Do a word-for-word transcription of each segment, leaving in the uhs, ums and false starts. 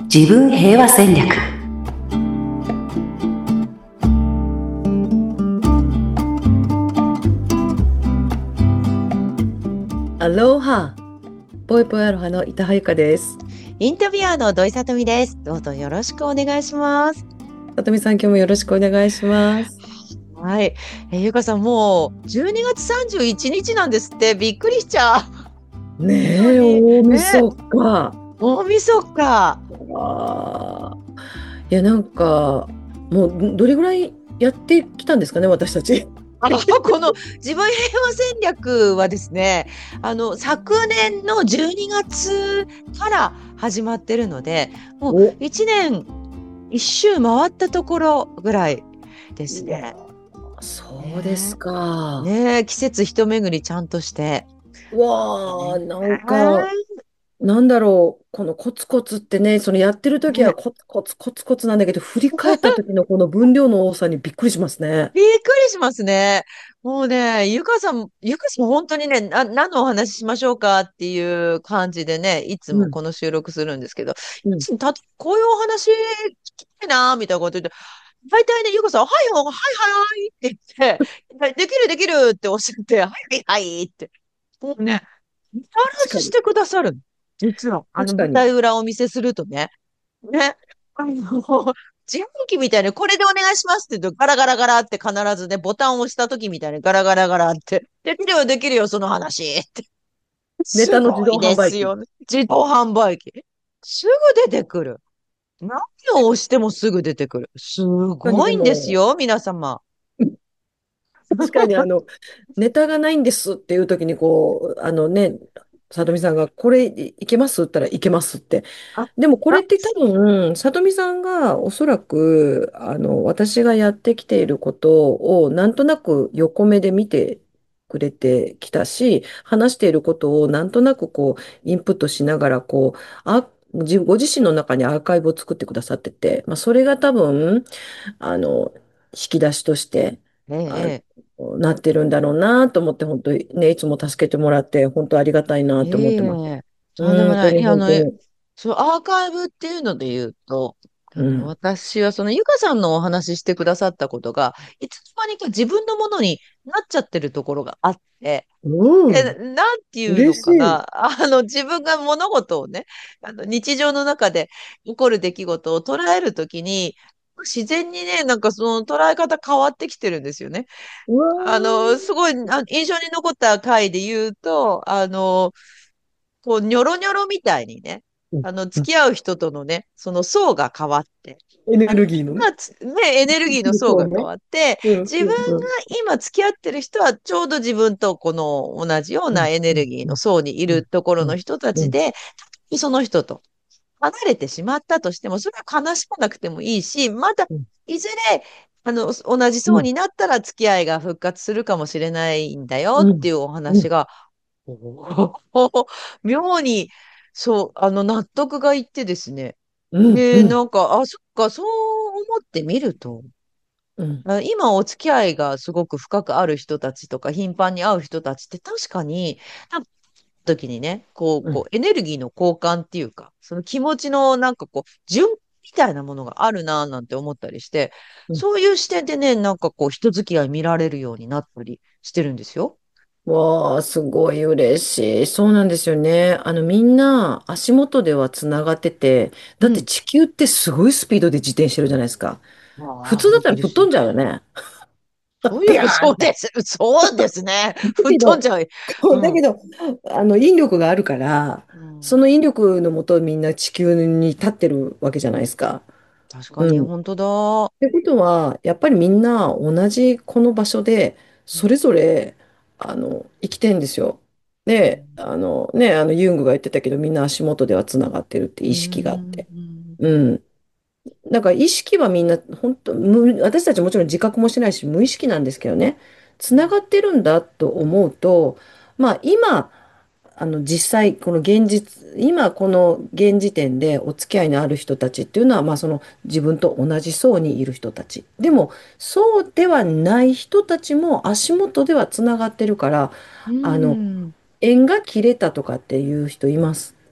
自分平和戦略。アロハ、ぽいぽいアロハの板羽由香です。 インタビュアーの土井さとみです。どうぞよろしくお願いします。 さとみさん、今日もよろしくお願いします。 はい。えーゆうかさん、もうじゅうにがつさんじゅういちにちなんですって。びっくりしちゃう。本当ねえ、 に。 大ね。 晦日。 大晦日。 あーいや、なんか、もうどれぐらいやってきたんですかね、私たち。 あの、この自分平和戦略はですね、あの、昨年のじゅうにがつから始まってるので、もうお、 いちねん一周回ったところぐらいですうわね。 ー、そうですねえ。 か。 ねえ、季節一巡りちゃんとして。 うわねー、なんか、なんだろう、このコツコツってね、そのやってる時はね、 コツコツコツコツなんだけど、振り返った時のこの分量の多さにびっくりしますね。 びっくりしますね。もうね、ゆかさん、ゆかさん本当にね、な、何のお話ししましょうかっていう感じでね、いつうん、 もこの収録するんですけど、 うん。 た、こういうお話聞きたいな、みたいなこと言って、大体ね、ゆかさん、はいはい、はいはいって言って、はいできるできるっておっしゃって、はいはいはいって、もうね、お確かに。 話ししてくださる。実は、あの、舞確かに。 台裏をお見せするとね、ね。あの、自販機みたいにこれでお願いしますって言うとガラガラガラって必ずね、ボタンを押した時みたいにガラガラガラって、できるよできるよその話って。すネタの自動ごいで販売機。 すよね。自動販売機。すぐ出てくる。何を押してもすぐ出てくる。す確かにごいんですでも、 よ、皆様。 確かにあの、ネタがないんですっていう時にこう、あのね、さとみさんがこれいいけますって言ったらいけますって。 あ、 でもこれあ、 って多分、さとみさんがおそらく、あの、私がやってきていることをなんとなく横目で見てくれてきたし、話していることをなんとなくこう、インプットしながら、こう、あ、自ご自身の中にアーカイブを作ってくださってて、まあ、それが多分、あの、引き出しとして、 ええ、 あえなってるんだろうなと思って、本当にね、いつも助けてもらって、本当ありがたいなえ、 と思ってます。 いえいえ、とんでもない。い本当にや、あの、え本当に。 そう、アーカイブっていうので言うと、あの、 うん。 私はそのゆかさんのお話ししてくださったことが、いつの間にか自分のものになっちゃってるところがあって、え、 うん。 なんていうの嬉しい。 かな。あの、自分が物事をね、あの、日常の中で起こる出来事を捉えるときに、自然にね、なんかその捉え方変わってきてるんですよね。 うわあの、 ー。 すごい、あ印象に残った回で言うと、あの、こう、ニョロニョロみたいにね、 うんあの、 うん、 付き合う人とのね、その層が変わって、 エネあ、 ルギーのね。 今つ、ね、エネルギーの層が変そうね。 わって、 うん自分がうんうん今付き合ってる人はちょうど自分とこの同じよううんなエネうんルギーうんの層にいうんるところうんの人たうんちで、その人と離れてしまったとしても、それは悲しまなくてもいいし、また、 うんいずれ、あの、同じ層になったら付き合いが復活するかもしれないんだようんっていうおうん話が、おー妙に、そう、あの、納得がいってですね。で、 うんうんなんか、あ、そっか、そう思ってみると、 うんあ今お付き合いがすごく深くある人たちとか、頻繁に会う人たちって確かに、なんか時にね、こう、 うんこう、エネルギーの交換っていうか、その気持ちのなんかこう、順みたいなものがあるなぁなんて思ったりして、 うん。 そういう視点でね、なんかこう、人付き合い見られるようになったりしてるんですよ。 わあ、すごい嬉しい。そうなんですよね。あの、みんな足元ではつながってて、だってうん。 地球ってすごいスピードで自転してるじゃないですか。普ああ、 通だったら吹っ飛本当です。 んじゃうよね。 そういう、 ビャーンって。 そうです。そうですね。吹っだけど、 飛んじゃう。 そうだうん。 けど、あの、引力があるから、 うん。 その引力のもとみんな地球に立ってるわけじゃないですか。 確かに、 うん。っ本当だ。 てことは、やっぱりみんな同じこの場所で、それぞれ、あの、生きてんですよ。で、 うん。 あのね、あの、ユングが言ってたけど、みんな足元ではつながってるってう意識があっん。 て。 うん。 うん。だから意識はみんな、本当、無、私たちもちろん自覚もしてないし、無意識なんですけどね、つながってるんだと思うと、まあ今、あの実際、この現実、今この現時点でお付き合いのある人たちっていうのは、まあその自分と同じ層にいる人たち。でも、そうではない人たちも足元ではつながってるから、 うあの、 ん。 縁が切れたとかっていう人います。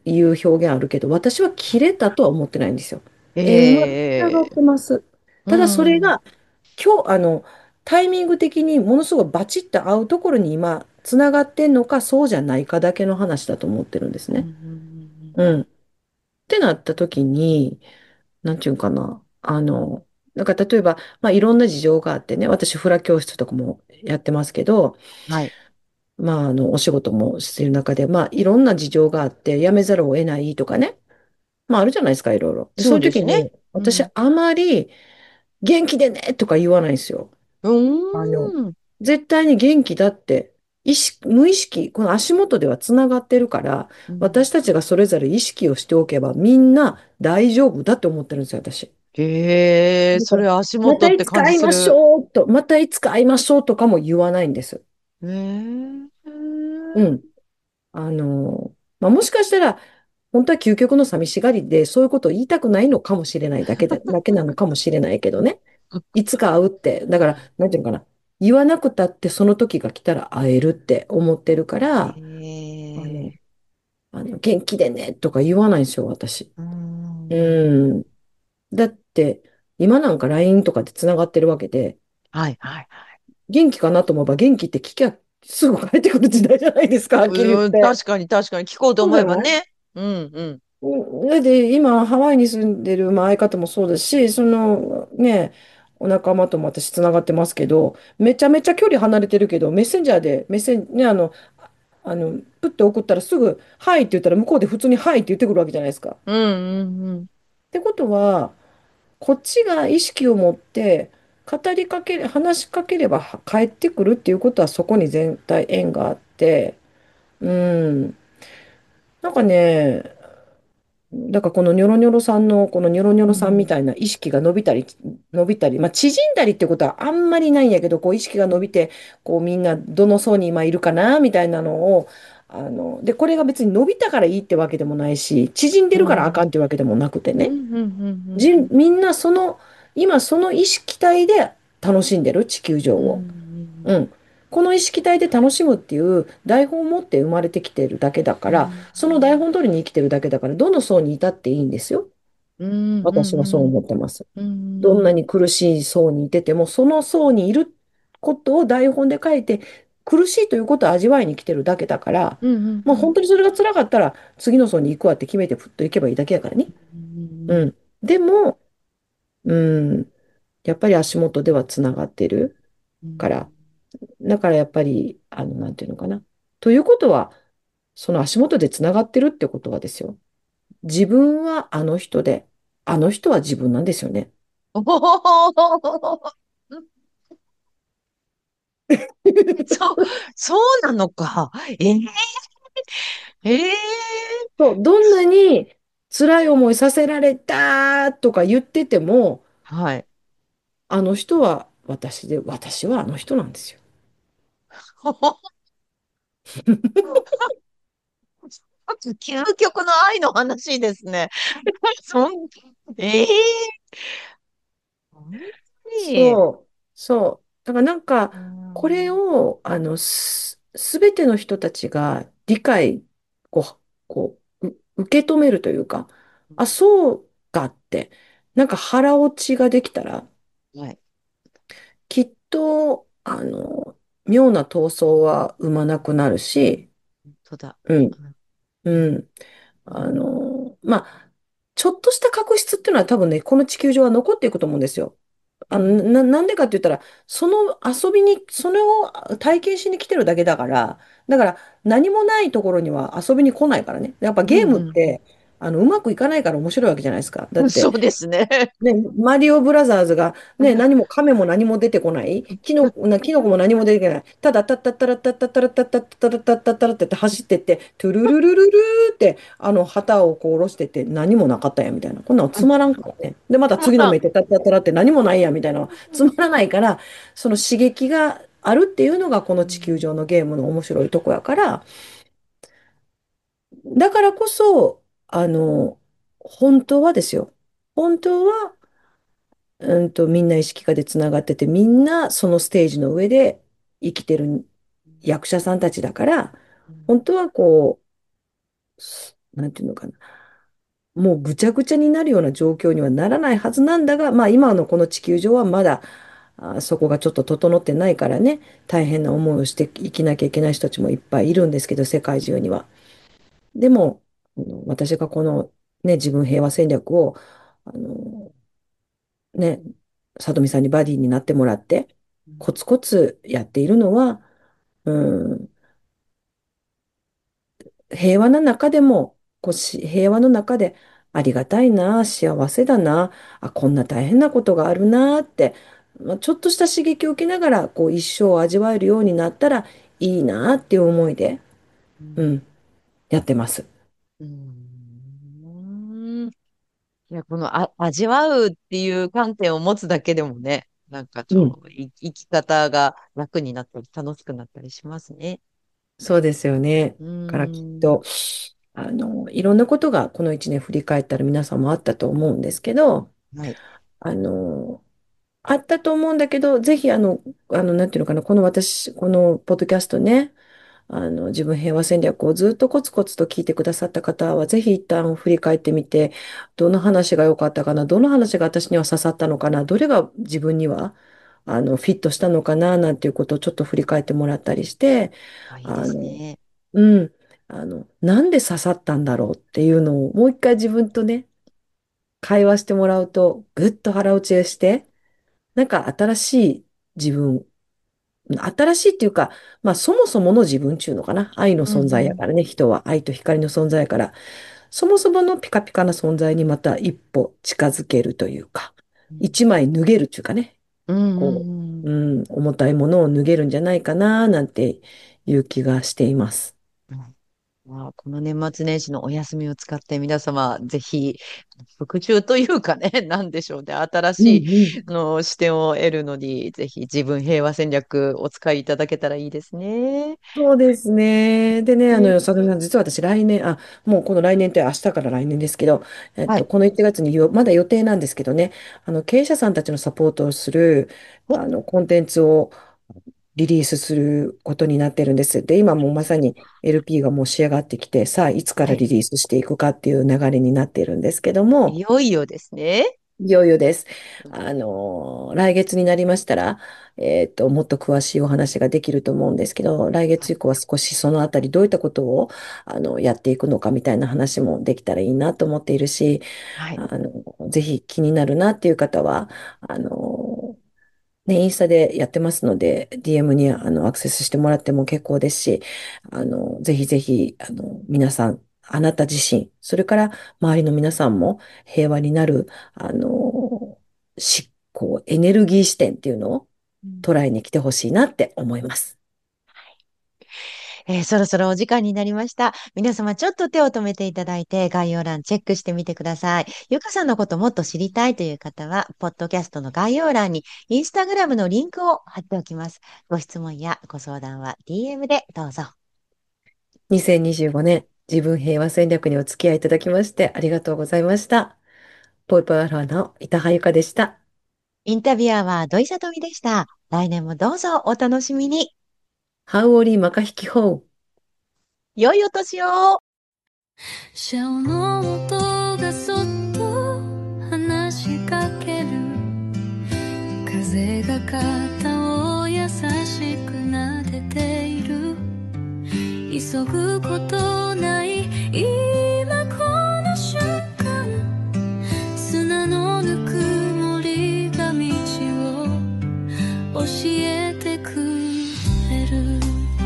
いう表現あるけど、私は切れたとは思ってないんですよ。円はつながっええてます。 うただそれん。 が、今日、あの、タイミング的にものすごいバチッと合うところに今、つながってんのか、そうじゃないかだけの話だと思ってるんですうんうね。 んうん。ってなった時に、なんていうかな。あの、なんか例えば、まあいろんな事情があってね、私フラ教室とかもやってますけど、 うん。はい。 まああの、お仕事もしている中で、まあいろんな事情があって辞めざるを得ないとかね。まああるじゃないですか、いろいろ。で、そういうそうですね。 時に、 うん。 私あまり元気でねとか言わないんですよ。 うあの、 ーん。 絶対に元気だって、意識、無意識、この足元ではつながってるから、 うん。 私たちがそれぞれ意識をしておけば、みんな大丈夫だって思ってるんですよ、私。 へえ、 だから、 それ足またい元って感つか会いましじする。 ょうと、またいつか会いましょうとかも言わないんです。 へえ。 うん。あの、まあ、もしかしたら、本当は究極の寂しがりで、そういうことを言いたくないのかもしれないだけで、だけなのかもしれないけどね。いつか会うって、だから、なんていうのかな。言わなくたってその時が来たら会えるって思ってるかへら、あの、 え。 あの元気でねとか言わないんですよ、私。 うーん。 うん。だって、今なんか ライン とかでつながってるわけで、 はいはい。 元気かなと思えば元気って聞きゃすぐ帰ってくる時代じゃないですか、はっきり言っうん、 て。 確かに確かに聞こうとそうじゃない？ 思えばね。うんうん。 うんだって今ハワイに住んでるまあ相方もそうですし、そのね、お仲間とも私つながってますけど、めちゃめちゃ距離離れてるけど、メッセンジャーで、メッセン、ね、あの、あの、プッて送ったらすぐ、はいって言ったら向こうで普通にはいって言ってくるわけじゃないですか。っうんうんうん。 てことは、こっちが意識を持って語りかけ、話しかければ帰ってくるっていうことはそこに全体縁があって、うん。なんかね、だからこのニョロニョロさんのこのニョロニョロさんみうん。 たいな意識が伸びたり、伸びたり、まあ縮んだりってことはあんまりないんやけど、こう意識が伸びて、こうみんなどの層に今いるかなみたいなのを、あの、で、これが別に伸びたからいいってわけでもないし、縮んでうん。 るからあかんってわけでもなくてね。 うんうんうんじ、みんなその、今その意識体で楽しんでる地球上うん。うを。 んうん。この意識体で楽しむっていう台本を持って生まれてきてるだけだから、 うん。 その台本通りに生きてるだけだから、どの層にいたっていいんですよ。 うんう私はそうん思ってます。 うん。 どんなに苦しい層にいてても、その層にいることを台本で書いて、苦しいということを味わいに来てるだけだから、 うんうんうん。 まあ本当にそれが辛かったら、次の層に行くわって決めて、ふっと行けばいいだけだからね。うん。でも、うん、やっぱり足元ではつながってるから、だからやっぱり、あの、なんていうのかな。ということは、その足元でつながってるってことはですよ。自分はあの人で、あの人は自分なんですよね。 おお。そう、そうなのか。えー、えー、 そう、どんなに辛い思いさせられたとか言ってても、 はい。 あの人は私で、私はあの人なんですよ。 究極の愛の話ですね。そん、ええ本当に。 そう、そう。だからなんか、 うこれんを、あの、す、すべての人たちが理解、こう、こう、う受け止めるというか、あ、そうかって、なんか腹落ちができたら、 はい。 きっと、あの、妙な闘争は生まなくなるし、 本当だ。 うん、 うんうん。あの、まあ、ちょっとした確執っていうのは多分ね、この地球上は残っていくと思うんですよ。あの、な、なんでかって言ったら、その遊びに、それを体験しに来てるだけだから、だから何もないところには遊びに来ないからね。やっぱゲーうんうんムって、あの、うまくいかないから面白いわけじゃないですか。だっうん。そて、 うですね。 ね、マリオブラザーズが、ね、何も亀も何も出てこない。キノコ、な、キノコも何も出てこない。ただ、たったったらったったったらったったったらったったったらって走ってって、トゥルルルルルーって、あの、旗をこう下ろしてって何もなかったやんみたいな。こんなのつまらんからね。で、また次の目ってたったったらって何もないやんみたいな。つまらないから、その刺激があるっていうのがこの地球上のゲームの面白いとこやから、だからこそ、あの、本当はですよ。本当は、うんと、みんな意識化でつながってて、みんなそのステージの上で生きてる役者さんたちだから、本当はこう、 なんていうのかな。もうぐちゃぐちゃになるような状況にはならないはずなんだが、まあ今のこの地球上はまだあそこがちょっと整ってないからね、大変な思いをして生きなきゃいけない人たちもいっぱいいるんですけど、世界中には。でも、あの私がこのね、自分平和戦略を、あのね、さとみさんにバディになってもらって、コツコツやっているのは、うん、平和な中でも、こうし平和の中でありがたいな、幸せだな、あ、こんな大変なことがあるなって、まあ、ちょっとした刺激を受けながら、こう一生を味わえるようになったらいいなっていう思いで、 うん。 うん、やってます。 うん。いや、このあ、味わうっていう観点を持つだけでもね、なんかちうん、 ょっとい生き方が楽になったり楽しくなったりしますね。 そうですよね。 うだからきっーん。 と、あの、いろんなことがこの一年振り返ったら皆さんもあったと思うんですけど、 はい。 あの、あったと思うんだけど、ぜひ、あの、あの、なんていうのかな、この私、このポッドキャストね、あの、自分平和戦略をずっとコツコツと聞いてくださった方は、ぜひ一旦振り返ってみて、どの話が良かったかな、どの話が私には刺さったのかな、どれが自分には、あの、フィットしたのかな、なんていうことをちょっと振り返ってもらったりして、 あ、いいであの、 すね。 うん、あの、なんで刺さったんだろうっていうのを、もう一回自分とね、会話してもらうと、ぐっと腹落ちして、なんか新しい自分、新しいっていうか、まあそもそもの自分っていうのかな。愛の存うんうん。 在やからね、人は愛と光の存在やから、そもそものピカピカな存在にまた一歩近づけるというか、 うん一枚脱げるっていうかね、 うんうこんうん。 う、うん、重たいものを脱げるんじゃないかな、なんていう気がしています。 うんまあ、この年末年始のお休みを使って皆様、ぜひ、復習というかね、なんでしょうね、新しいうんうん。 あの視点を得るのに、ぜひ自分平和戦略お使いいただけたらいいですね。 そうですね。でね、あね。 の、佐藤さん、実は私来年、あ、もうこの来年って明日から来年ですけど、えっと、 はい。 このいちがつによ、まだ予定なんですけどね、あの、経営者さんたちのサポートをする、 お、 あの、コンテンツをリリースすることになってるんです。で、今もうまさに エルピー がもう仕上がってきて、さあ、いつかはい。 らリリースしていくかっていう流れになっているんですけども、 いよいよですね。 いよいよです。 うんあの、来月になりましたら、えっと、もっと詳しいお話ができると思うんですけど、来はい。 月以降は少しそのあたりどういったことを、あの、やっていくのかみたいな話もできたらいいなと思っているし、 はい。 あの、ぜひ気になるなっていう方は、あの、ね、インスタでやってますので、ディーエム にあのアクセスしてもらっても結構ですし、あの、ぜひぜひ、あの、皆さん、あなた自身、それから周りの皆さんも平和になる、あの、し、こう、エネルギー視点っていうのをうん捉えに来てほしいなって思います。 えーそろそろお時間になりました。皆様ちょっと手を止めていただいて概要欄チェックしてみてください。ゆかさんのこともっと知りたいという方は、ポッドキャストの概要欄にインスタグラムのリンクを貼っておきます。ご質問やご相談は ディーエム でどうぞ。 にせんにじゅうごねん、自分平和戦略にお付き合いいただきましてありがとうございました。ポイポイアロハの板羽ゆかでした。 インタビュアーは土井さとみでした。来年もどうぞお楽しみに。 ハウオリマカヒキホウ。 良いお年を。 シャオの音がそっと話しかける。風が肩を優しく撫でている。急ぐことない今この瞬間。砂のぬくもりが道を教えてくれる。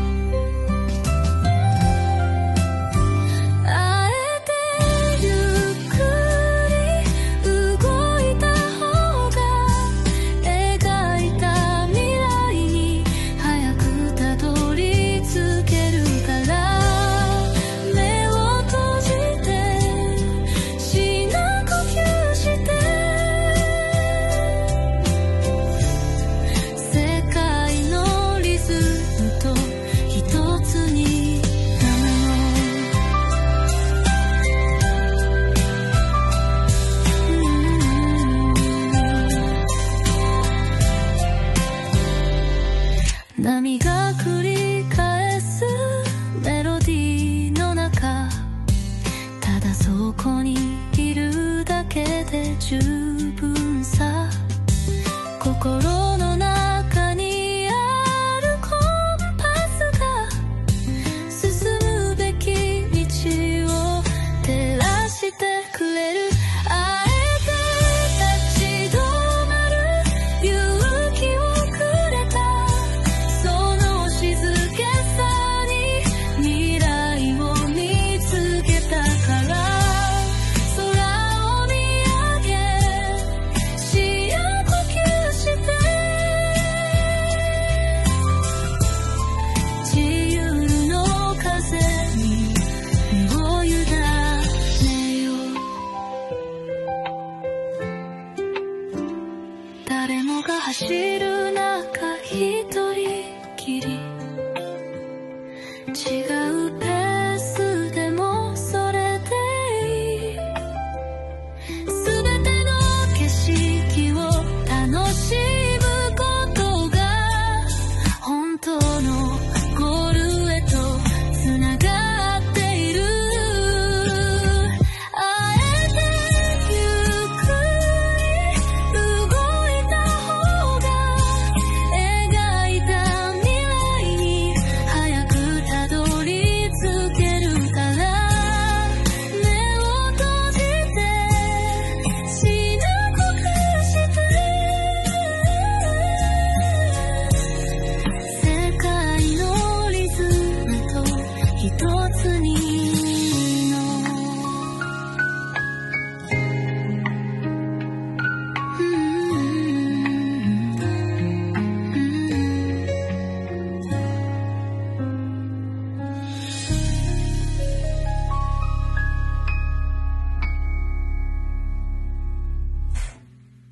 あえてゆっくり動いた方が描いた未来に早くたどり着けるからだそこにいるだけで十分さ。心の中にあるコンパスが進むべき道を照らしてくれる。あえて立ち止まる勇気をくれた。その静けさに未来を見つけたから。空を見上げ視野呼吸して自由の風に身を委ねよう。誰もが走